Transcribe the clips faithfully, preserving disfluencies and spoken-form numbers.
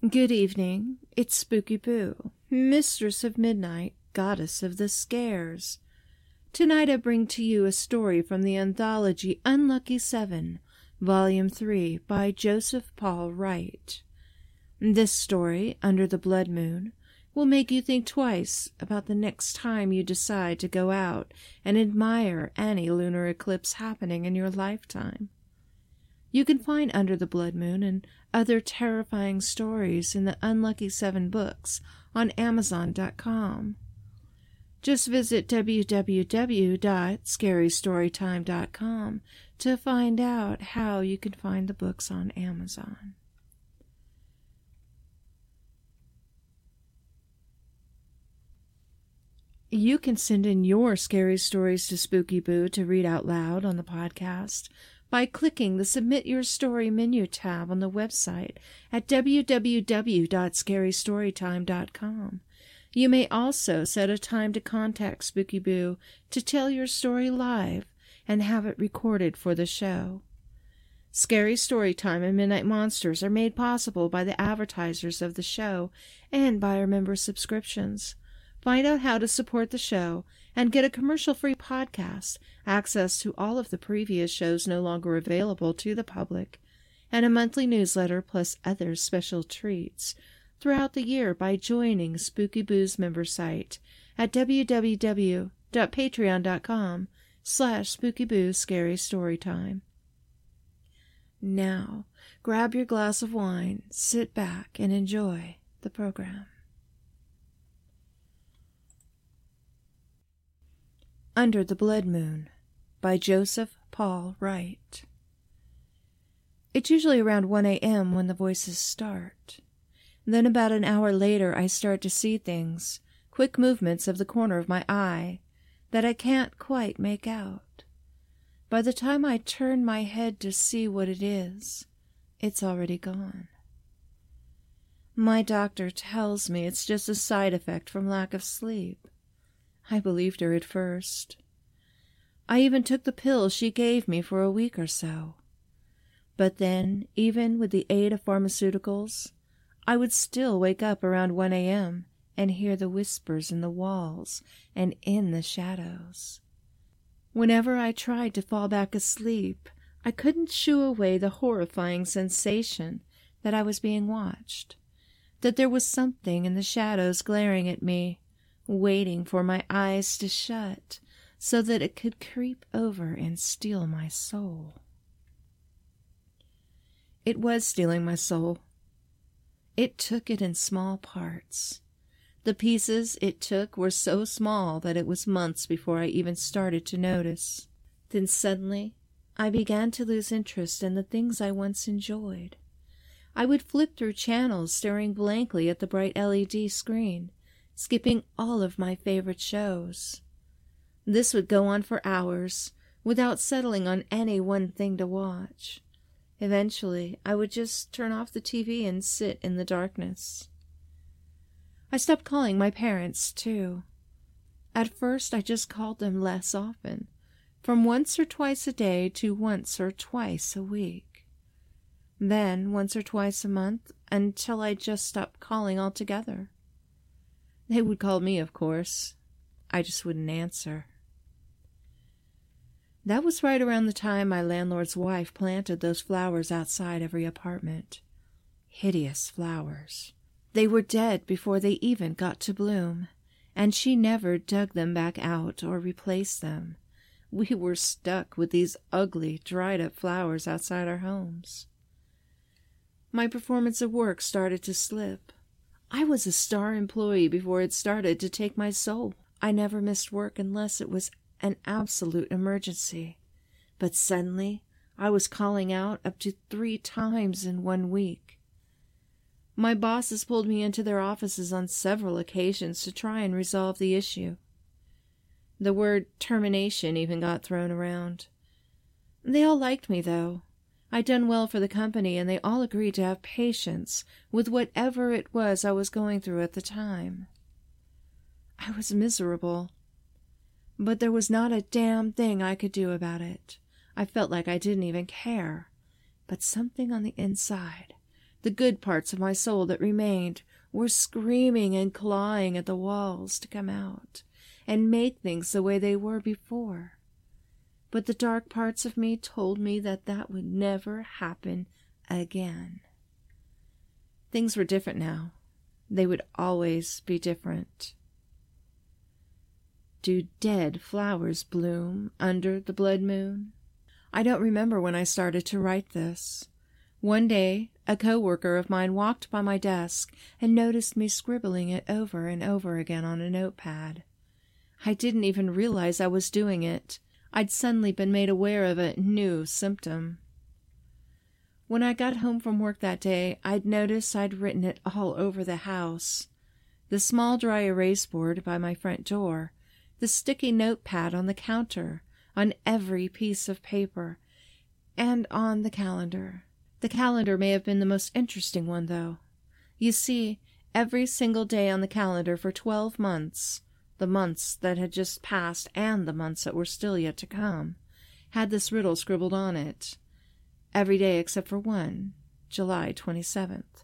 Good evening. It's Spooky Boo, Mistress of Midnight, Goddess of the Scares. Tonight I bring to you a story from the anthology Unlucky Seven, Volume three, by Joseph Paul Wright. This story, Under the Blood Moon, will make you think twice about the next time you decide to go out and admire any lunar eclipse happening in your lifetime. You can find Under the Blood Moon and other terrifying stories in the Unlucky Seven books on Amazon dot com. Just visit w w w dot scary story time dot com to find out how you can find the books on Amazon. You can send in your scary stories to Spooky Boo to read out loud on the podcast by clicking the Submit Your Story menu tab on the website at w w w dot scary story time dot com. You may also set a time to contact Spooky Boo to tell your story live and have it recorded for the show. Scary Storytime and Midnight Monsters are made possible by the advertisers of the show and by our member subscriptions. Find out how to support the show and get a commercial-free podcast, access to all of the previous shows no longer available to the public, and a monthly newsletter plus other special treats throughout the year by joining Spooky Boo's member site at w w w dot patreon dot com slash Spooky Boo Scary Storytime. Now, grab your glass of wine, sit back, and enjoy the program. Under the Blood Moon by Joseph Paul Wright. It's usually around one a.m. when the voices start. Then about an hour later I start to see things, quick movements of the corner of my eye, that I can't quite make out. By the time I turn my head to see what it is, it's already gone. My doctor tells me it's just a side effect from lack of sleep. I believed her at first. I even took the pills she gave me for a week or so. But then, even with the aid of pharmaceuticals, I would still wake up around one a.m. and hear the whispers in the walls and in the shadows. Whenever I tried to fall back asleep, I couldn't shoo away the horrifying sensation that I was being watched, that there was something in the shadows glaring at me, waiting for my eyes to shut so that it could creep over and steal my soul. It was stealing my soul. It took it in small parts. The pieces it took were so small that it was months before I even started to notice. Then suddenly, I began to lose interest in the things I once enjoyed. I would flip through channels staring blankly at the bright L E D screen, skipping all of my favorite shows. This would go on for hours, without settling on any one thing to watch. Eventually, I would just turn off the T V and sit in the darkness. I stopped calling my parents, too. At first, I just called them less often, from once or twice a day to once or twice a week. Then once or twice a month, until I just stopped calling altogether. They would call me, of course. I just wouldn't answer. That was right around the time my landlord's wife planted those flowers outside every apartment. Hideous flowers. They were dead before they even got to bloom, and she never dug them back out or replaced them. We were stuck with these ugly, dried-up flowers outside our homes. My performance at work started to slip. I was a star employee before it started to take my soul. I never missed work unless it was an absolute emergency. But suddenly, I was calling out up to three times in one week. My bosses pulled me into their offices on several occasions to try and resolve the issue. The word termination even got thrown around. They all liked me, though. I'd done well for the company, and they all agreed to have patience with whatever it was I was going through at the time. I was miserable, but there was not a damn thing I could do about it. I felt like I didn't even care, but something on the inside, The good parts of my soul that remained were screaming and clawing at the walls to come out and make things the way they were before. But the dark parts of me told me that that would never happen again. Things were different now. They would always be different. Do dead flowers bloom under the blood moon? I don't remember when I started to write this. One day, a co-worker of mine walked by my desk and noticed me scribbling it over and over again on a notepad. I didn't even realize I was doing it. I'd suddenly been made aware of a new symptom. When I got home from work that day, I'd noticed I'd written it all over the house. The small dry erase board by my front door, the sticky notepad on the counter, on every piece of paper, and on the calendar. The calendar may have been the most interesting one, though. You see, every single day on the calendar for twelve months, the months that had just passed and the months that were still yet to come, had this riddle scribbled on it. Every day except for one, July twenty-seventh.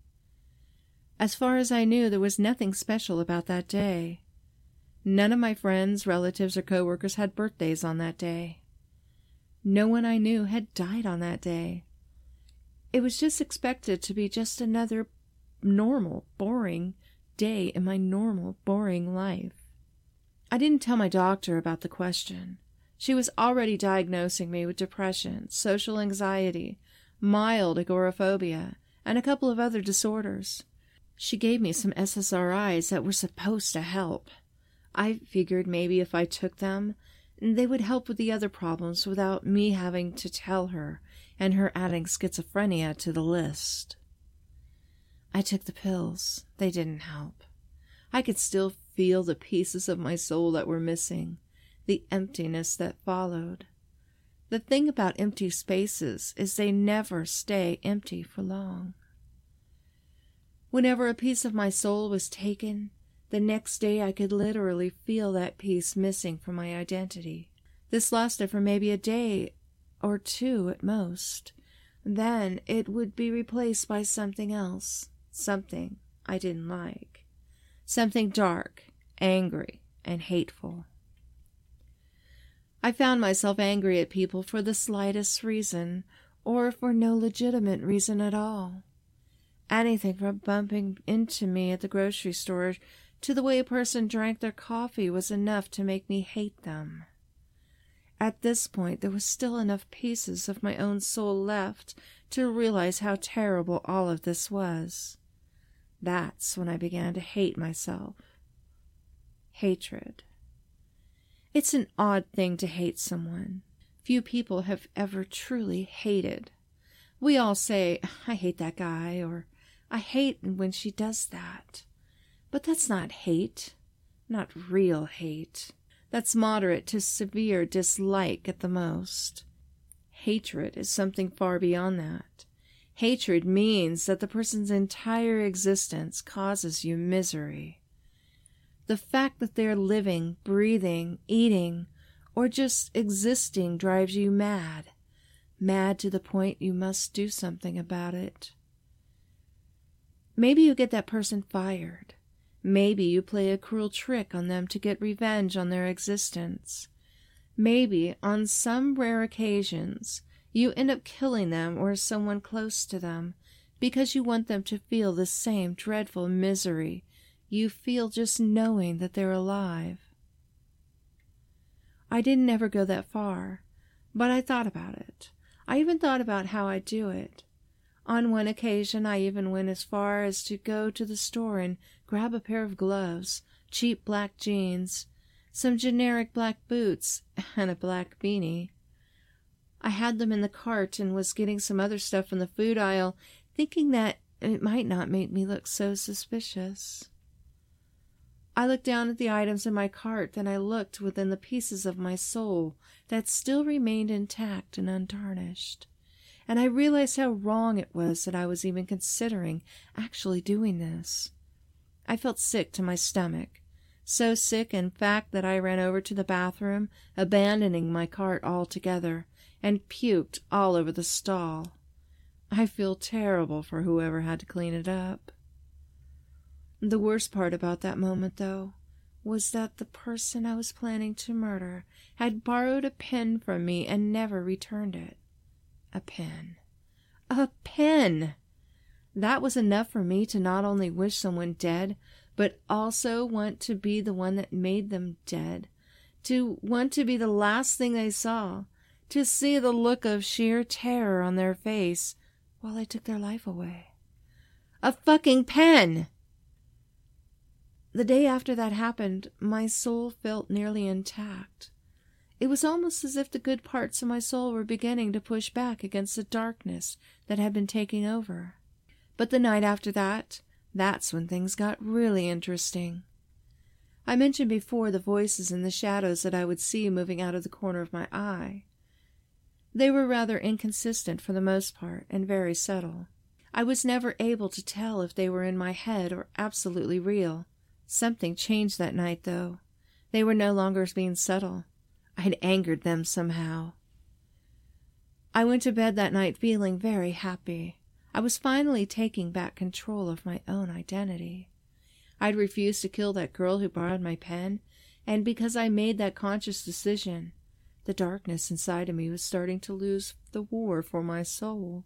As far as I knew, there was nothing special about that day. None of my friends, relatives, or coworkers had birthdays on that day. No one I knew had died on that day. It was just expected to be just another normal, boring day in my normal, boring life. I didn't tell my doctor about the question. She was already diagnosing me with depression, social anxiety, mild agoraphobia, and a couple of other disorders. She gave me some S S R Is that were supposed to help. I figured maybe if I took them, they would help with the other problems without me having to tell her and her adding schizophrenia to the list. I took the pills. They didn't help. I could still feel the pieces of my soul that were missing, the emptiness that followed. The thing about empty spaces is they never stay empty for long. Whenever a piece of my soul was taken, the next day I could literally feel that piece missing from my identity. This lasted for maybe a day or two at most. Then it would be replaced by something else, something I didn't like, something dark, angry, and hateful. I found myself angry at people for the slightest reason, or for no legitimate reason at all. Anything from bumping into me at the grocery store to the way a person drank their coffee was enough to make me hate them. At this point, there was still enough pieces of my own soul left to realize how terrible all of this was. That's when I began to hate myself. Hatred. It's an odd thing to hate someone. Few people have ever truly hated. We all say, I hate that guy, or I hate when she does that. But that's not hate, not real hate. That's moderate to severe dislike at the most. Hatred is something far beyond that. Hatred means that the person's entire existence causes you misery. The fact that they're living, breathing, eating, or just existing drives you mad, mad to the point you must do something about it. Maybe you get that person fired. Maybe you play a cruel trick on them to get revenge on their existence. Maybe, on some rare occasions, you end up killing them or someone close to them because you want them to feel the same dreadful misery you feel just knowing that they're alive. I didn't ever go that far, but I thought about it. I even thought about how I'd do it. On one occasion, I even went as far as to go to the store and grab a pair of gloves, cheap black jeans, some generic black boots, and a black beanie. I had them in the cart and was getting some other stuff from the food aisle, thinking that it might not make me look so suspicious. I looked down at the items in my cart, then I looked within the pieces of my soul that still remained intact and untarnished. And I realized how wrong it was that I was even considering actually doing this. I felt sick to my stomach, so sick in fact that I ran over to the bathroom, abandoning my cart altogether, and puked all over the stall. I feel terrible for whoever had to clean it up. The worst part about that moment, though, was that the person I was planning to murder had borrowed a pen from me and never returned it. A pen. A pen! That was enough for me to not only wish someone dead, but also want to be the one that made them dead, to want to be the last thing they saw, to see the look of sheer terror on their face while I took their life away. A fucking pen! The day after that happened, my soul felt nearly intact. It was almost as if the good parts of my soul were beginning to push back against the darkness that had been taking over. But the night after that, that's when things got really interesting. I mentioned before the voices and the shadows that I would see moving out of the corner of my eye. They were rather inconsistent for the most part, and very subtle. I was never able to tell if they were in my head or absolutely real. Something changed that night, though. They were no longer being subtle. I had angered them somehow. I went to bed that night feeling very happy. I was finally taking back control of my own identity. I'd refused to kill that girl who borrowed my pen, and because I made that conscious decision, the darkness inside of me was starting to lose the war for my soul.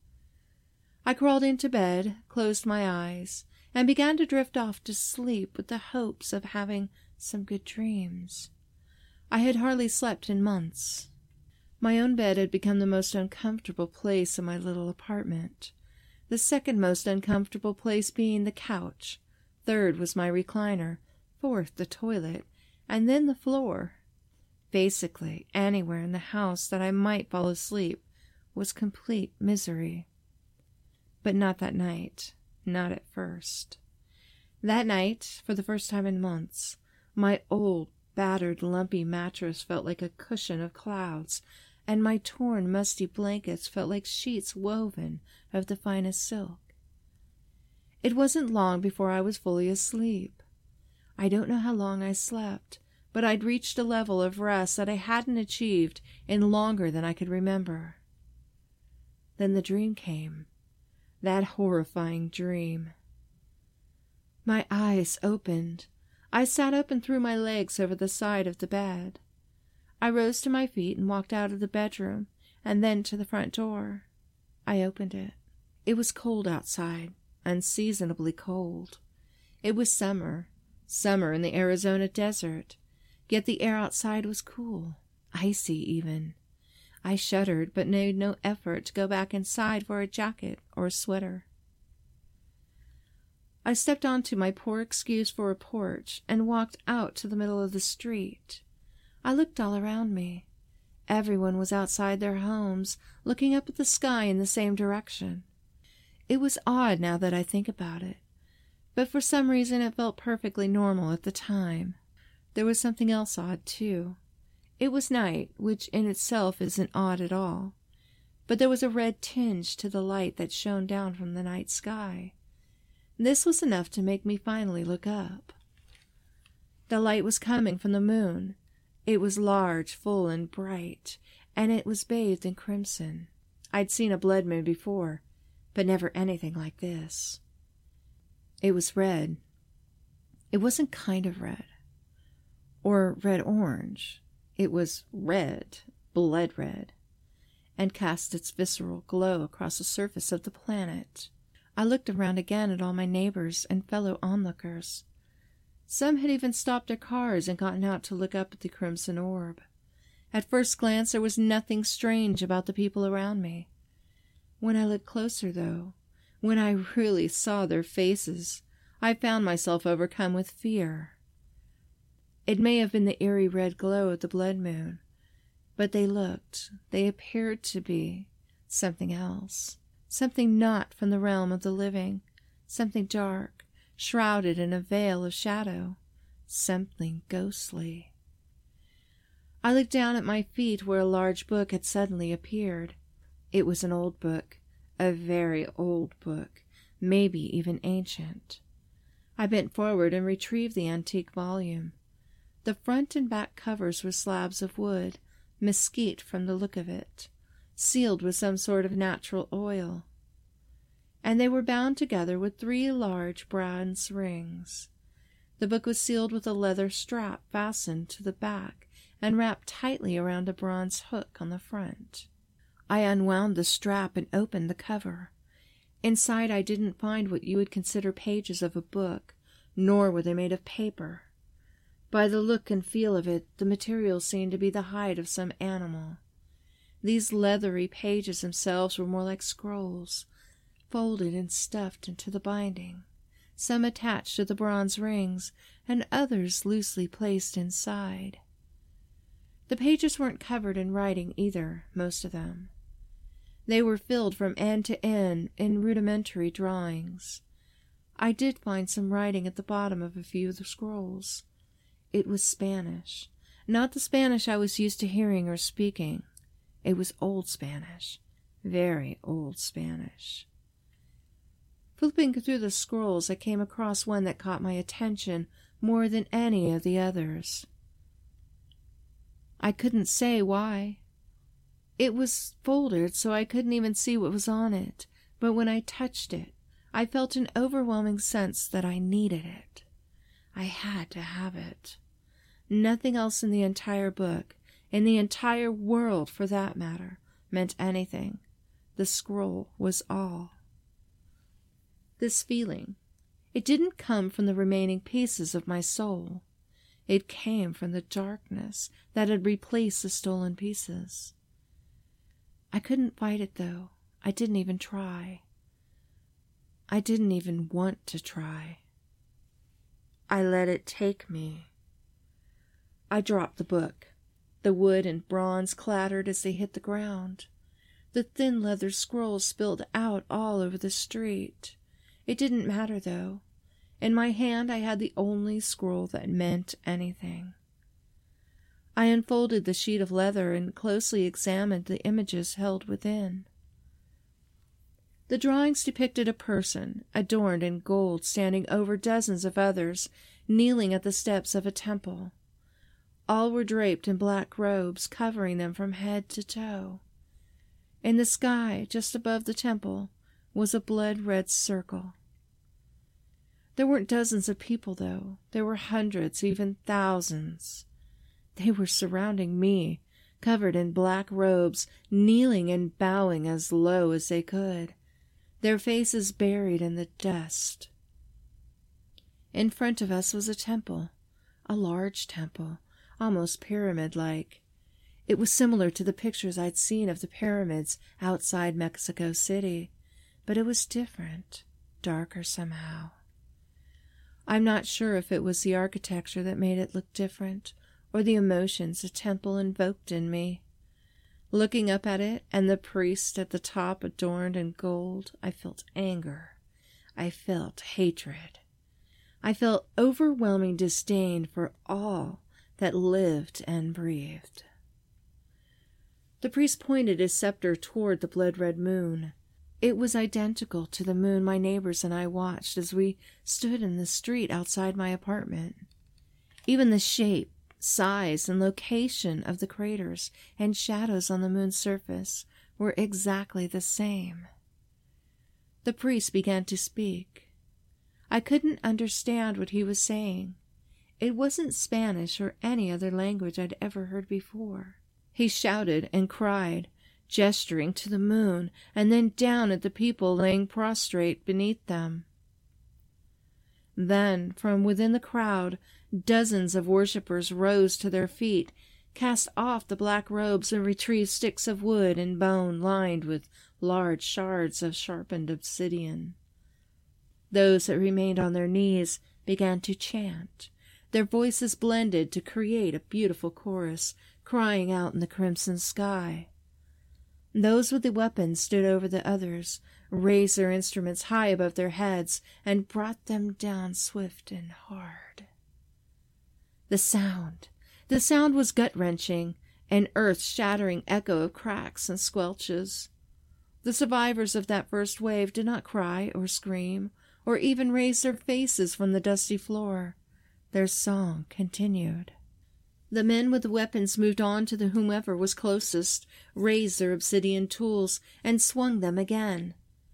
I crawled into bed, closed my eyes, and began to drift off to sleep with the hopes of having some good dreams. I had hardly slept in months. My own bed had become the most uncomfortable place in my little apartment, the second most uncomfortable place being the couch. Third was my recliner, fourth the toilet, and then the floor. Basically, anywhere in the house that I might fall asleep was complete misery. But not that night, not at first. That night, for the first time in months, my old, battered, lumpy mattress felt like a cushion of clouds, and my torn, musty blankets felt like sheets woven of the finest silk. It wasn't long before I was fully asleep. I don't know how long I slept, but I'd reached a level of rest that I hadn't achieved in longer than I could remember. Then the dream came, that horrifying dream. My eyes opened. I sat up and threw my legs over the side of the bed. I rose to my feet and walked out of the bedroom, and then to the front door. I opened it. It was cold outside, unseasonably cold. It was summer, summer in the Arizona desert, yet the air outside was cool, icy even. I shuddered, but made no effort to go back inside for a jacket or a sweater. I stepped onto my poor excuse for a porch and walked out to the middle of the street. I looked all around me. Everyone was outside their homes, looking up at the sky in the same direction. It was odd now that I think about it, but for some reason it felt perfectly normal at the time. There was something else odd, too. It was night, which in itself isn't odd at all, but there was a red tinge to the light that shone down from the night sky. This was enough to make me finally look up. The light was coming from the moon. It was large, full, and bright, and it was bathed in crimson. I'd seen a blood moon before, but never anything like this. It was red. It wasn't kind of red, or red-orange. It was red, blood red, and cast its visceral glow across the surface of the planet. I looked around again at all my neighbors and fellow onlookers. Some had even stopped their cars and gotten out to look up at the crimson orb. At first glance, there was nothing strange about the people around me. When I looked closer, though, when I really saw their faces, I found myself overcome with fear. It may have been the eerie red glow of the blood moon, but they looked, they appeared to be, something else, something not from the realm of the living, something dark, shrouded in a veil of shadow, something ghostly. I looked down at my feet where a large book had suddenly appeared. It was an old book, a very old book, maybe even ancient. I bent forward and retrieved the antique volume. The front and back covers were slabs of wood, mesquite from the look of it, sealed with some sort of natural oil. and they were bound together with three large bronze rings. The book was sealed with a leather strap fastened to the back and wrapped tightly around a bronze hook on the front. I unwound the strap and opened the cover. Inside I didn't find what you would consider pages of a book, nor were they made of paper. By the look and feel of it, the material seemed to be the hide of some animal. These leathery pages themselves were more like scrolls, folded and stuffed into the binding, some attached to the bronze rings, and others loosely placed inside. The pages weren't covered in writing either, most of them. They were filled from end to end in rudimentary drawings. I did find some writing at the bottom of a few of the scrolls. It was Spanish, not the Spanish I was used to hearing or speaking. It was Old Spanish, very old Spanish. Flipping through the scrolls, I came across one that caught my attention more than any of the others. I couldn't say why. It was folded, so I couldn't even see what was on it, but when I touched it, I felt an overwhelming sense that I needed it. I had to have it. Nothing else in the entire book, in the entire world for that matter, meant anything. The scroll was all. This feeling, it didn't come from the remaining pieces of my soul. It came from the darkness that had replaced the stolen pieces. I couldn't fight it, though. I didn't even try. I didn't even want to try. I let it take me. I dropped the book. The wood and bronze clattered as they hit the ground. The thin leather scrolls spilled out all over the street. It didn't matter, though. In my hand I had the only scroll that meant anything. I unfolded the sheet of leather and closely examined the images held within. The drawings depicted a person, adorned in gold, standing over dozens of others, kneeling at the steps of a temple. All were draped in black robes, covering them from head to toe. In the sky, just above the temple, was a blood-red circle. There weren't dozens of people, though. There were hundreds, even thousands. They were surrounding me, covered in black robes, kneeling and bowing as low as they could, their faces buried in the dust. In front of us was a temple, a large temple, almost pyramid-like. It was similar to the pictures I'd seen of the pyramids outside Mexico City, but it was different, darker somehow. I'm not sure if it was the architecture that made it look different, or the emotions the temple invoked in me. Looking up at it, and the priest at the top adorned in gold, I felt anger. I felt hatred. I felt overwhelming disdain for all that lived and breathed. The priest pointed his scepter toward the blood-red moon. It was identical to the moon my neighbors and I watched as we stood in the street outside my apartment. Even the shape, size, and location of the craters and shadows on the moon's surface were exactly the same. The priest began to speak. I couldn't understand what he was saying. It wasn't Spanish or any other language I'd ever heard before. He shouted and cried, gesturing to the moon and then down at the people laying prostrate beneath them. Then, from within the crowd, dozens of worshippers rose to their feet, cast off the black robes, and retrieved sticks of wood and bone lined with large shards of sharpened obsidian. Those that remained on their knees began to chant. Their voices blended to create a beautiful chorus, crying out in the crimson sky. Those with the weapons stood over the others, raised their instruments high above their heads, and brought them down swift and hard. The sound, the sound was gut-wrenching, an earth-shattering echo of cracks and squelches. The survivors of that first wave did not cry or scream, or even raise their faces from the dusty floor. Their song continued. The men with the weapons moved on to the whomever was closest, raised their obsidian tools, and swung them again.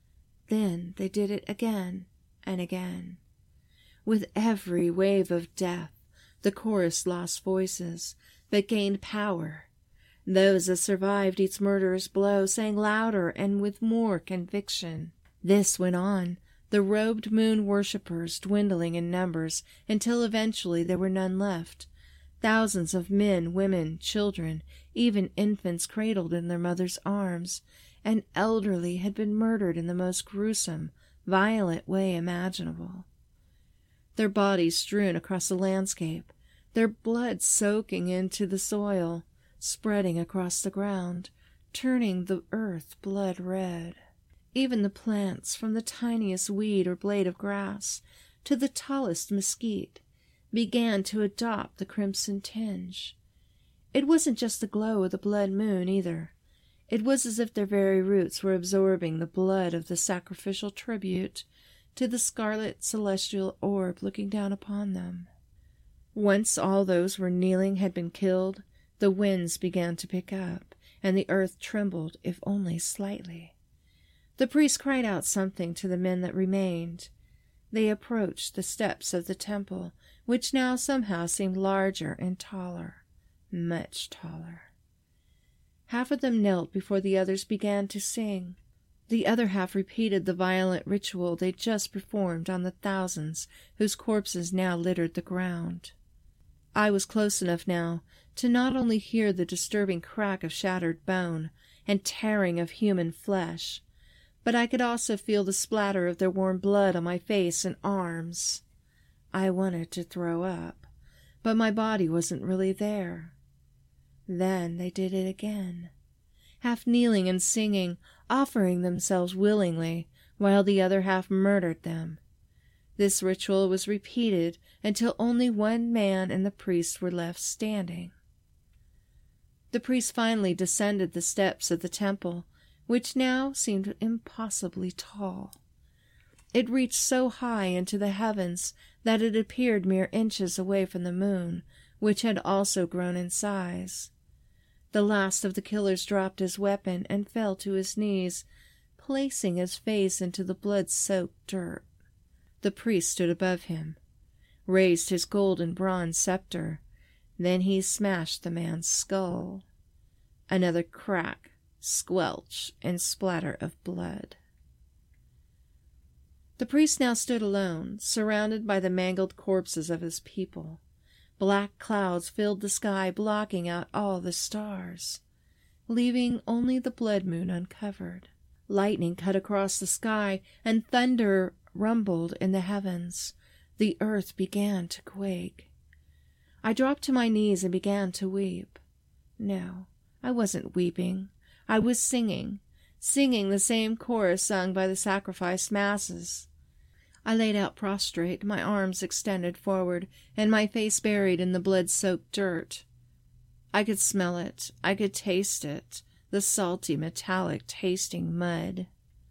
Then they did it again and again. With every wave of death, the chorus lost voices, but gained power. Those that survived each murderous blow sang louder and with more conviction. This went on, the robed moon worshippers dwindling in numbers until eventually there were none left. Thousands of men, women, children, even infants cradled in their mothers' arms, and elderly had been murdered in the most gruesome, violent way imaginable. Their bodies strewn across the landscape, their blood soaking into the soil, spreading across the ground, turning the earth blood red. Even the plants, from the tiniest weed or blade of grass to the tallest mesquite, began to adopt the crimson tinge. It wasn't just the glow of the blood moon, either. It was as if their very roots were absorbing the blood of the sacrificial tribute to the scarlet celestial orb looking down upon them. Once all those were kneeling had been killed, the winds began to pick up, and the earth trembled, if only slightly. The priest cried out something to the men that remained. They approached the steps of the temple, which now somehow seemed larger and taller, much taller. Half of them knelt before the others began to sing. The other half repeated the violent ritual they'd just performed on the thousands whose corpses now littered the ground. I was close enough now to not only hear the disturbing crack of shattered bone and tearing of human flesh, but I could also feel the splatter of their warm blood on my face and arms. I wanted to throw up, but my body wasn't really there. Then they did it again, half kneeling and singing, offering themselves willingly, while the other half murdered them. This ritual was repeated until only one man and the priest were left standing. The priest finally descended the steps of the temple, which now seemed impossibly tall. It reached so high into the heavens that it appeared mere inches away from the moon, which had also grown in size. The last of the killers dropped his weapon and fell to his knees, placing his face into the blood-soaked dirt. The priest stood above him, raised his gold and bronze scepter. Then he smashed the man's skull. Another crack, squelch, and splatter of blood. The priest now stood alone, surrounded by the mangled corpses of his people. Black clouds filled the sky, blocking out all the stars, leaving only the blood moon uncovered. Lightning cut across the sky, and thunder rumbled in the heavens. The earth began to quake. I dropped to my knees and began to weep. No, I wasn't weeping. I was singing, singing the same chorus sung by the sacrificed masses. I laid out prostrate, my arms extended forward, and my face buried in the blood-soaked dirt. I could smell it. I could taste it, the salty, metallic-tasting mud.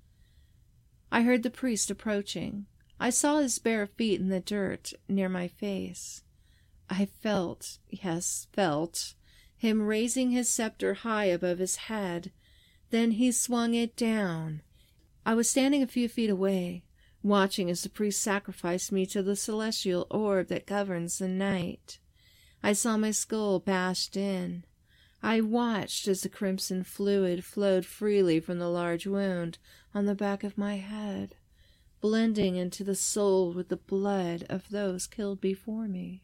I heard the priest approaching. I saw his bare feet in the dirt near my face. I felt, yes, felt, him raising his scepter high above his head. Then he swung it down. I was standing a few feet away, watching as the priest sacrificed me to the celestial orb that governs the night. I saw my skull bashed in. I watched as the crimson fluid flowed freely from the large wound on the back of my head, blending into the soul with the blood of those killed before me.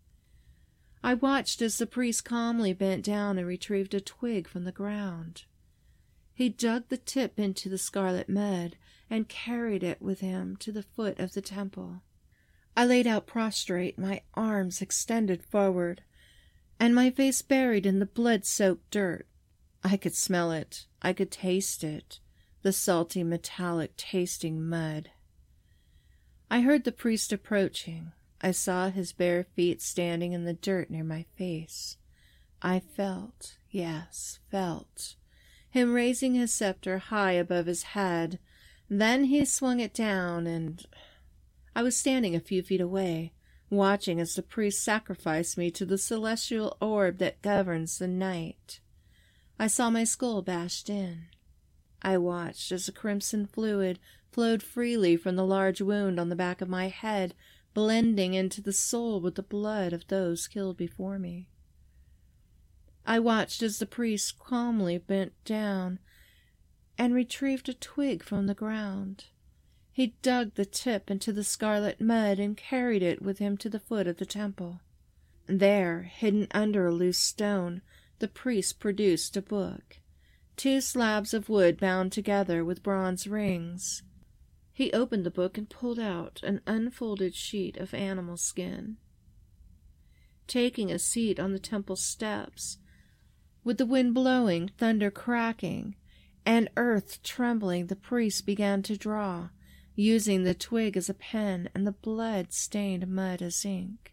I watched as the priest calmly bent down and retrieved a twig from the ground. He dug the tip into the scarlet mud and carried it with him to the foot of the temple. I laid out prostrate, my arms extended forward, and my face buried in the blood-soaked dirt. I could smell it. I could taste it, the salty, metallic-tasting mud. I heard the priest approaching. I saw his bare feet standing in the dirt near my face. I felt, yes, felt, him raising his scepter high above his head. Then he swung it down, and I was standing a few feet away, watching as the priest sacrificed me to the celestial orb that governs the night. I saw my skull bashed in. I watched as the crimson fluid flowed freely from the large wound on the back of my head, blending into the soul with the blood of those killed before me. I watched as the priest calmly bent down and retrieved a twig from the ground. He dug the tip into the scarlet mud and carried it with him to the foot of the temple. There, hidden under a loose stone, the priest produced a book, two slabs of wood bound together with bronze rings. He opened the book and pulled out an unfolded sheet of animal skin. Taking a seat on the temple steps, with the wind blowing, thunder cracking, and earth trembling, the priest began to draw, using the twig as a pen and the blood-stained mud as ink.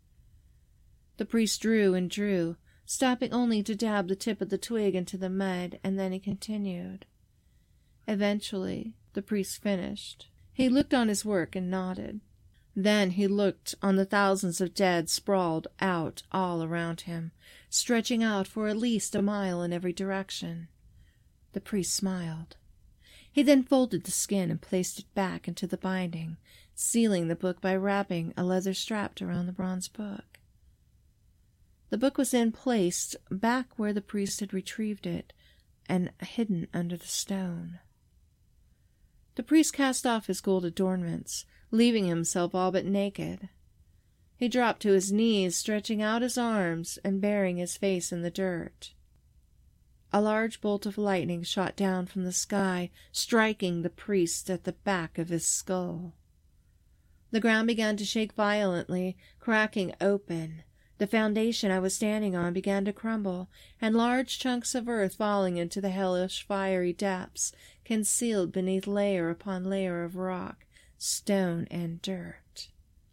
The priest drew and drew, stopping only to dab the tip of the twig into the mud, and then he continued. Eventually, the priest finished. He looked on his work and nodded. Then he looked on the thousands of dead sprawled out all around him, stretching out for at least a mile in every direction. The priest smiled. He then folded the skin and placed it back into the binding, sealing the book by wrapping a leather strap around the bronze book. The book was then placed back where the priest had retrieved it, and hidden under the stone. The priest cast off his gold adornments, leaving himself all but naked. He dropped to his knees, stretching out his arms and burying his face in the dirt. A large bolt of lightning shot down from the sky, striking the priest at the back of his skull. The ground began to shake violently, cracking open. The foundation I was standing on began to crumble, and large chunks of earth falling into the hellish fiery depths, concealed beneath layer upon layer of rock, stone, and dirt.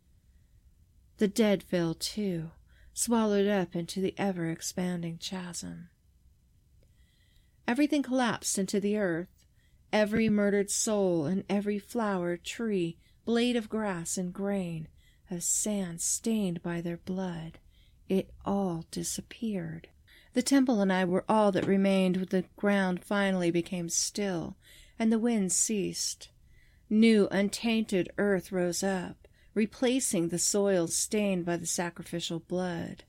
The dead fell too, swallowed up into the ever-expanding chasm. Everything collapsed into the earth, every murdered soul and every flower, tree, blade of grass, and grain of sand stained by their blood. It all disappeared. The temple and I were all that remained when the ground finally became still, and the wind ceased. New, untainted earth rose up, replacing the soil stained by the sacrificial blood.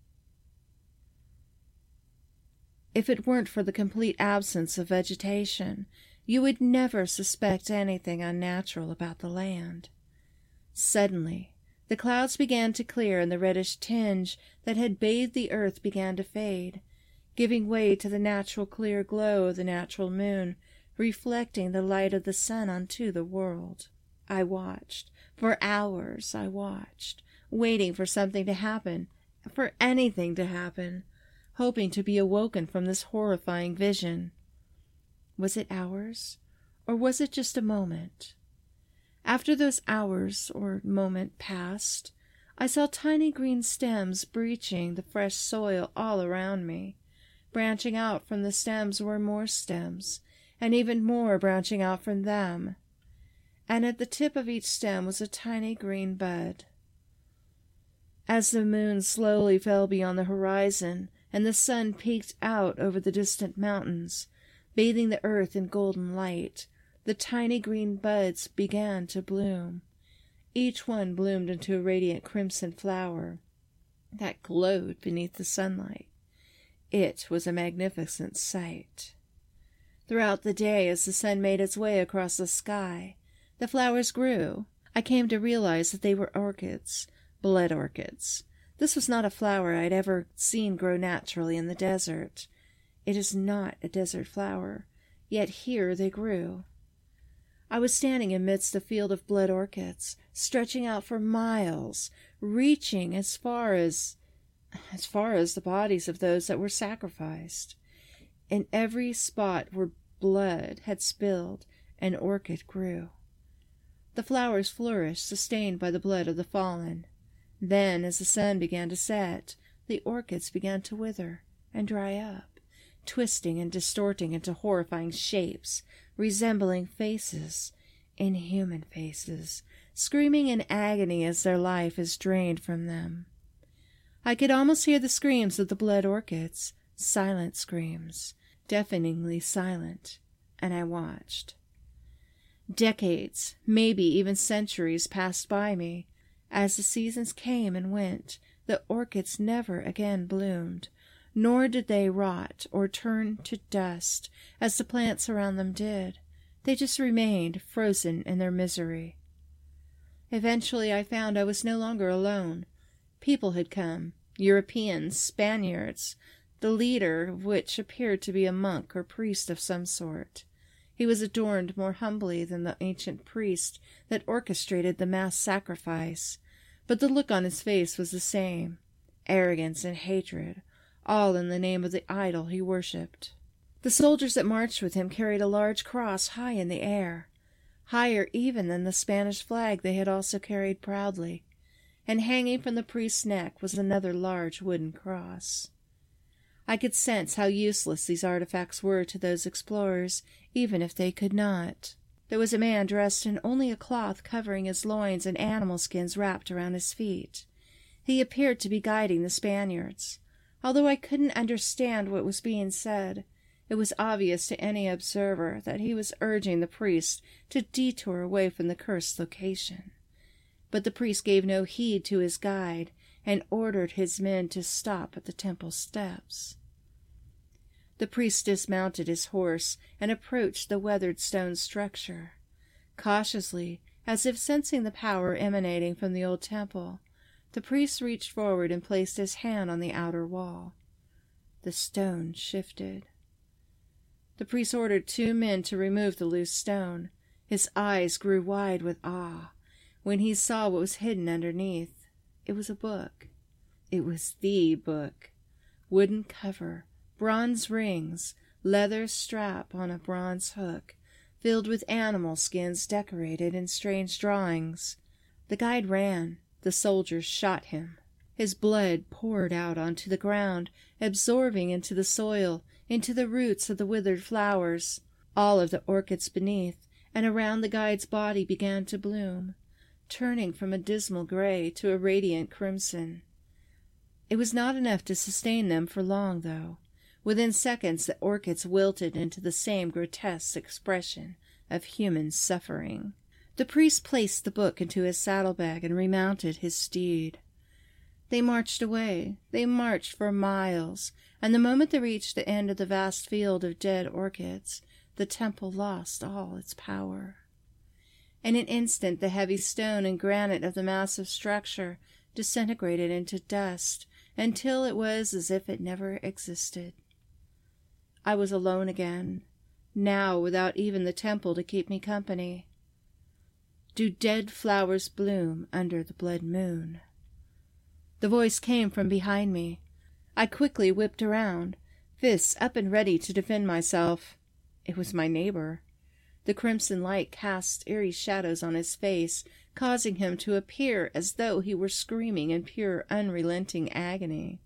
If it weren't for the complete absence of vegetation, you would never suspect anything unnatural about the land. Suddenly, the clouds began to clear, and the reddish tinge that had bathed the earth began to fade, giving way to the natural clear glow of the natural moon, reflecting the light of the sun onto the world. I watched. For hours I watched, waiting for something to happen, for anything to happen, hoping to be awoken from this horrifying vision. Was it hours, or was it just a moment? After those hours or moment passed, I saw tiny green stems breaching the fresh soil all around me. Branching out from the stems were more stems, and even more branching out from them. And at the tip of each stem was a tiny green bud. As the moon slowly fell beyond the horizon, and the sun peeked out over the distant mountains, bathing the earth in golden light, the tiny green buds began to bloom. Each one bloomed into a radiant crimson flower that glowed beneath the sunlight. It was a magnificent sight. Throughout the day, as the sun made its way across the sky, the flowers grew. I came to realize that they were orchids, blood orchids. This was not a flower I had ever seen grow naturally in the desert. It is not a desert flower, yet here they grew. I was standing amidst a field of blood orchids, stretching out for miles, reaching as far as, as far as the bodies of those that were sacrificed. In every spot where blood had spilled, an orchid grew. The flowers flourished, sustained by the blood of the fallen. Then, as the sun began to set, the orchids began to wither and dry up, twisting and distorting into horrifying shapes, resembling faces, inhuman faces, screaming in agony as their life is drained from them. I could almost hear the screams of the blood orchids, silent screams, deafeningly silent, and I watched. Decades, maybe even centuries, passed by me. As the seasons came and went, the orchids never again bloomed, nor did they rot or turn to dust as the plants around them did. They just remained frozen in their misery. Eventually I found I was no longer alone. People had come, Europeans, Spaniards, the leader of which appeared to be a monk or priest of some sort. He was adorned more humbly than the ancient priest that orchestrated the mass sacrifice, but the look on his face was the same, arrogance and hatred, all in the name of the idol he worshipped. The soldiers that marched with him carried a large cross high in the air, higher even than the Spanish flag they had also carried proudly, and hanging from the priest's neck was another large wooden cross. I could sense how useless these artifacts were to those explorers, even if they could not. There was a man dressed in only a cloth covering his loins and animal skins wrapped around his feet. He appeared to be guiding the Spaniards. Although I couldn't understand what was being said, it was obvious to any observer that he was urging the priest to detour away from the cursed location. But the priest gave no heed to his guide and ordered his men to stop at the temple steps. The priest dismounted his horse and approached the weathered stone structure. Cautiously, as if sensing the power emanating from the old temple, the priest reached forward and placed his hand on the outer wall. The stone shifted. The priest ordered two men to remove the loose stone. His eyes grew wide with awe when he saw what was hidden underneath. It was a book. It was the book. Wooden cover, bronze rings, leather strap on a bronze hook, filled with animal skins decorated in strange drawings. The guide ran. The soldiers shot him. His blood poured out onto the ground, absorbing into the soil, into the roots of the withered flowers. All of the orchids beneath and around the guide's body began to bloom, turning from a dismal gray to a radiant crimson. It was not enough to sustain them for long, though. Within seconds the orchids wilted into the same grotesque expression of human suffering. The priest placed the book into his saddlebag and remounted his steed. They marched away. They marched for miles, and the moment they reached the end of the vast field of dead orchids, the temple lost all its power. In an instant the heavy stone and granite of the massive structure disintegrated into dust, until it was as if it never existed. I was alone again, now without even the temple to keep me company. Do dead flowers bloom under the blood moon? The voice came from behind me. I quickly whipped around, fists up and ready to defend myself. It was my neighbor. The crimson light cast eerie shadows on his face, causing him to appear as though he were screaming in pure, unrelenting agony.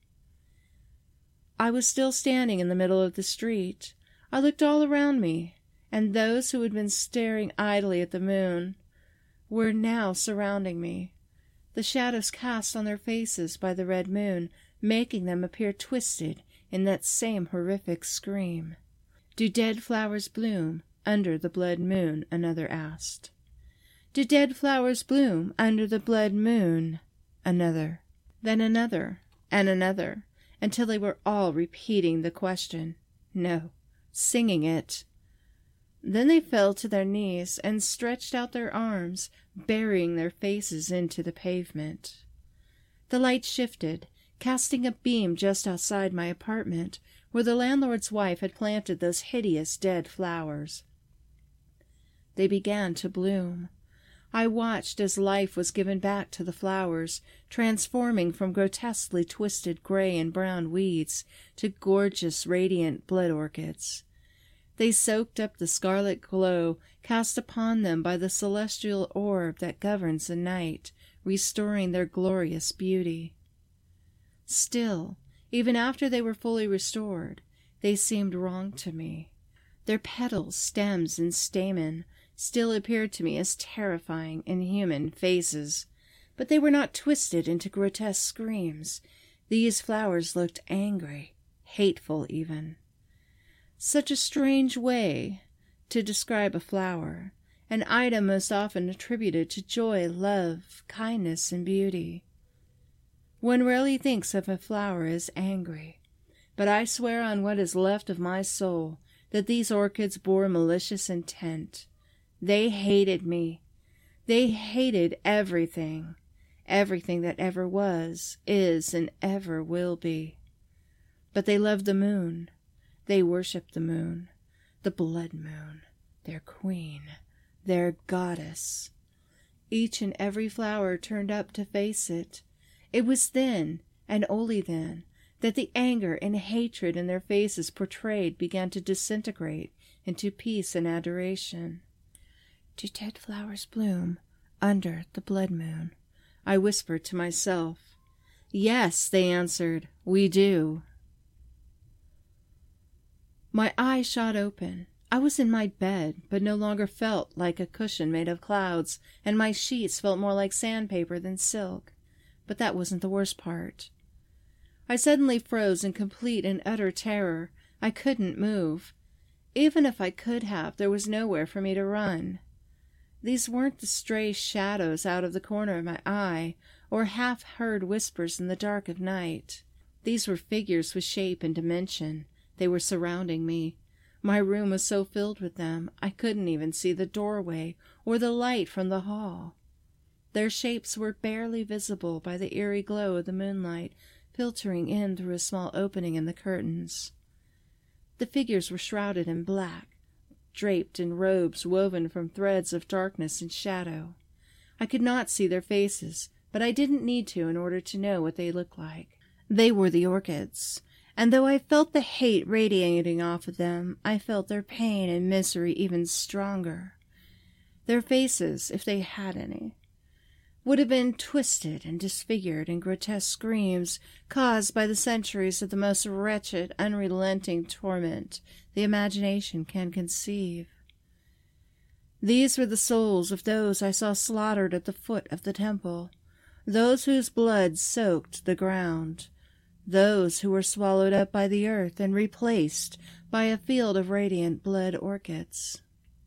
I was still standing in the middle of the street. I looked all around me, and those who had been staring idly at the moon were now surrounding me, the shadows cast on their faces by the red moon making them appear twisted in that same horrific scream. Do dead flowers bloom under the blood moon? Another asked. Do dead flowers bloom under the blood moon? Another. Then another, and another, until they were all repeating the question. No, singing it. Then they fell to their knees and stretched out their arms, burying their faces into the pavement. The light shifted, casting a beam just outside my apartment, where the landlord's wife had planted those hideous dead flowers. They began to bloom. I watched as life was given back to the flowers, transforming from grotesquely twisted gray and brown weeds to gorgeous, radiant blood orchids. They soaked up the scarlet glow cast upon them by the celestial orb that governs the night, restoring their glorious beauty. Still, even after they were fully restored, they seemed wrong to me. Their petals, stems, and stamen still appeared to me as terrifying, inhuman faces, but they were not twisted into grotesque screams. These flowers looked angry, hateful even. Such a strange way to describe a flower, an item most often attributed to joy, love, kindness, and beauty. One rarely thinks of a flower as angry, but I swear on what is left of my soul that these orchids bore malicious intent. They hated me. They hated everything, everything that ever was, is, and ever will be. But they loved the moon. They worshipped the moon, the blood moon, their queen, their goddess. Each and every flower turned up to face it. It was then, and only then, that the anger and hatred in their faces portrayed began to disintegrate into peace and adoration. "Do dead flowers bloom under the blood moon?" I whispered to myself. "Yes," they answered, "we do." My eyes shot open. I was in my bed, but no longer felt like a cushion made of clouds, and my sheets felt more like sandpaper than silk. But that wasn't the worst part. I suddenly froze in complete and utter terror. I couldn't move. Even if I could have, there was nowhere for me to run. These weren't the stray shadows out of the corner of my eye, or half-heard whispers in the dark of night. These were figures with shape and dimension. They were surrounding me. My room was so filled with them, I couldn't even see the doorway or the light from the hall. Their shapes were barely visible by the eerie glow of the moonlight filtering in through a small opening in the curtains. The figures were shrouded in black, draped in robes woven from threads of darkness and shadow. I could not see their faces, but I didn't need to in order to know what they looked like. They were the orchids, and though I felt the hate radiating off of them, I felt their pain and misery even stronger. Their faces, if they had any, would have been twisted and disfigured in grotesque screams caused by the centuries of the most wretched, unrelenting torment the imagination can conceive. These were the souls of those I saw slaughtered at the foot of the temple, those whose blood soaked the ground, those who were swallowed up by the earth and replaced by a field of radiant blood orchids.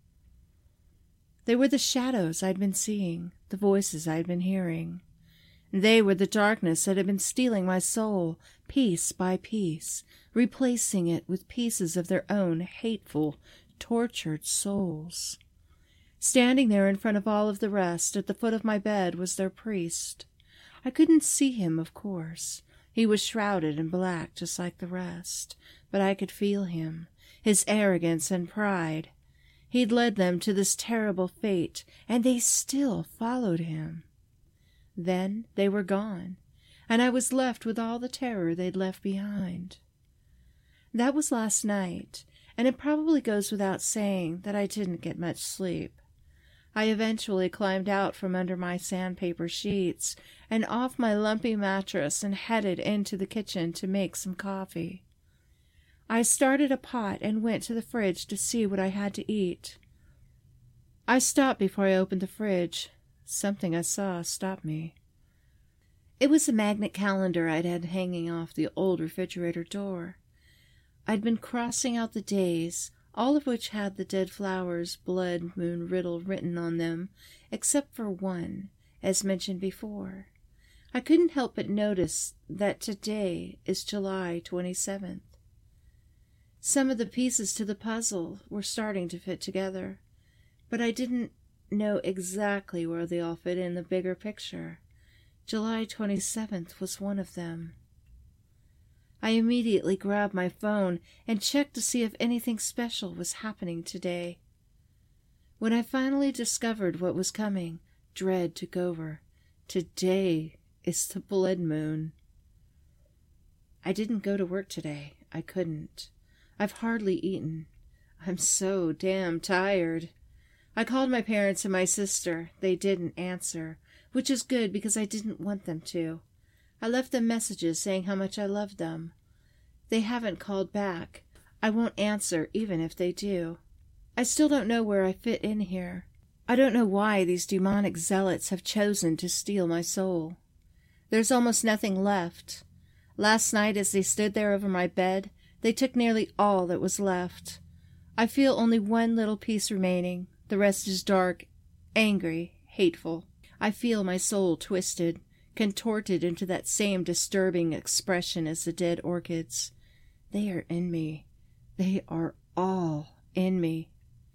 They were the shadows I'd been seeing, the voices I'd been hearing. They were the darkness that had been stealing my soul, piece by piece, replacing it with pieces of their own hateful, tortured souls. Standing there in front of all of the rest, at the foot of my bed, was their priest. I couldn't see him, of course. He was shrouded in black, just like the rest, but I could feel him, his arrogance and pride. He'd led them to this terrible fate, and they still followed him. Then they were gone, and I was left with all the terror they'd left behind. That was last night, and it probably goes without saying that I didn't get much sleep. I eventually climbed out from under my sandpaper sheets and off my lumpy mattress and headed into the kitchen to make some coffee. I started a pot and went to the fridge to see what I had to eat. I stopped before I opened the fridge. Something I saw stopped me. It was a magnet calendar I'd had hanging off the old refrigerator door. I'd been crossing out the days, all of which had the dead flowers' blood moon riddle written on them, except for one, as mentioned before. I couldn't help but notice that today is July twenty-seventh. Some of the pieces to the puzzle were starting to fit together, but I didn't know exactly where they all fit in the bigger picture. July twenty-seventh was one of them. I immediately grabbed my phone and checked to see if anything special was happening today. When I finally discovered what was coming, dread took over. Today is the blood moon. I didn't go to work today. I couldn't. I've hardly eaten. I'm so damn tired. I called my parents and my sister. They didn't answer, which is good because I didn't want them to. I left them messages saying how much I loved them. They haven't called back. I won't answer even if they do. I still don't know where I fit in here. I don't know why these demonic zealots have chosen to steal my soul. There's almost nothing left. Last night as they stood there over my bed, they took nearly all that was left. I feel only one little piece remaining, the The rest is dark, angry, hateful. I feel my soul twisted, contorted into that same disturbing expression as the dead orchids. They are in me. They are all in me.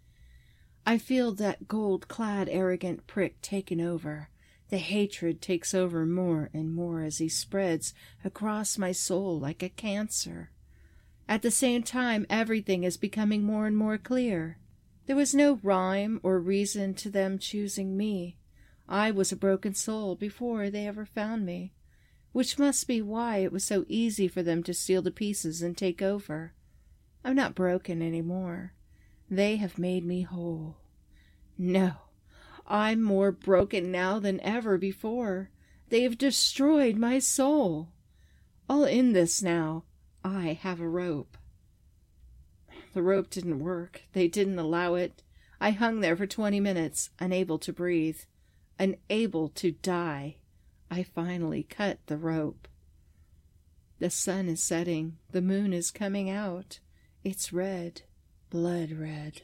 I feel that gold-clad, arrogant prick taken over. The hatred takes over more and more as he spreads across my soul like a cancer. At the same time, everything is becoming more and more clear. There was no rhyme or reason to them choosing me. I was a broken soul before they ever found me, which must be why it was so easy for them to steal the pieces and take over. I'm not broken any more. They have made me whole. No, I'm more broken now than ever before. They have destroyed my soul. All in this now, I have a rope. The rope didn't work. They didn't allow it. I hung there for twenty minutes, unable to breathe, unable to die. I finally cut the rope. The sun is setting. The moon is coming out. It's red, blood red.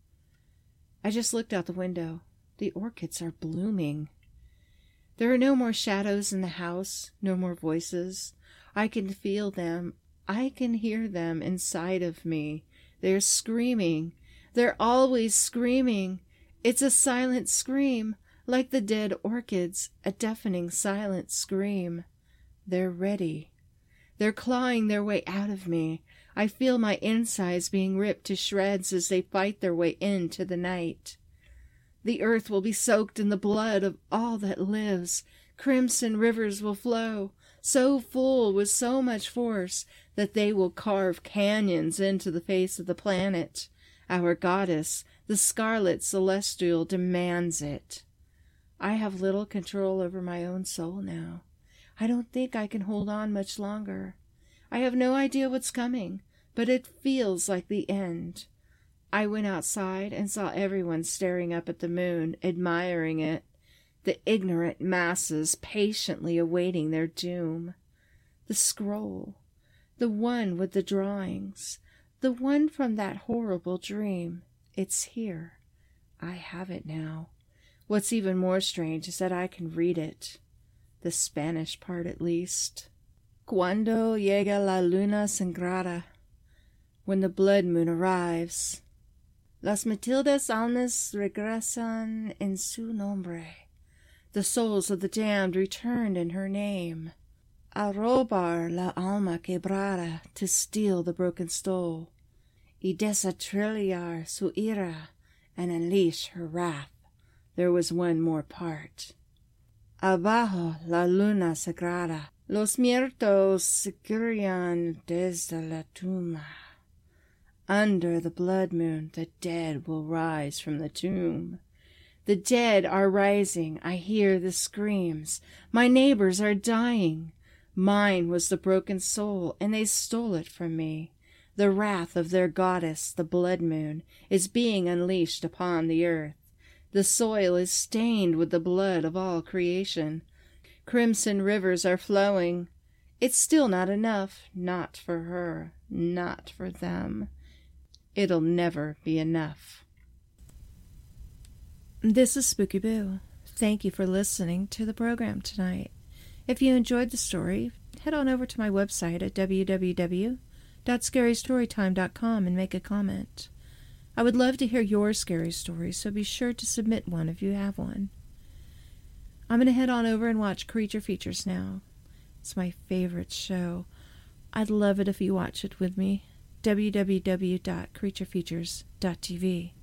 I just looked out the window. The orchids are blooming. There are no more shadows in the house, no more voices. I can feel them. I can hear them inside of me. They're screaming. They're always screaming. It's a silent scream, like the dead orchids, a deafening silent scream. They're ready. They're clawing their way out of me. I feel my insides being ripped to shreds as they fight their way into the night. The earth will be soaked in the blood of all that lives. Crimson rivers will flow, so full with so much force that they will carve canyons into the face of the planet. Our goddess, the scarlet celestial, demands it. I have little control over my own soul now. I don't think I can hold on much longer. I have no idea what's coming, but it feels like the end. I went outside and saw everyone staring up at the moon, admiring it, the ignorant masses patiently awaiting their doom. The scroll, the one with the drawings, the one from that horrible dream, it's here. I have it now. What's even more strange is that I can read it, the Spanish part at least. Cuando llega la luna sangrada, when the blood moon arrives, las Matildas almas regresan en su nombre. The souls of the damned returned in her name. A robar la alma quebrada, to steal the broken soul, y desatrillar su ira, and unleash her wrath. There was one more part. Abajo la luna sagrada, los muertos seguirían desde la tumba. Under the blood moon, the dead will rise from the tomb. The dead are rising. I hear the screams. My neighbors are dying. Mine was the broken soul, and they stole it from me. The wrath of their goddess, the blood moon, is being unleashed upon the earth. The soil is stained with the blood of all creation. Crimson rivers are flowing. It's still not enough. Not for her. Not for them. It'll never be enough. This is Spooky Boo. Thank you for listening to the program tonight. If you enjoyed the story, head on over to my website at w w w dot scary storytime dot com and make a comment. I would love to hear your scary stories, so be sure to submit one if you have one. I'm going to head on over and watch Creature Features now. It's my favorite show. I'd love it if you watch it with me. w w w dot creature features dot t v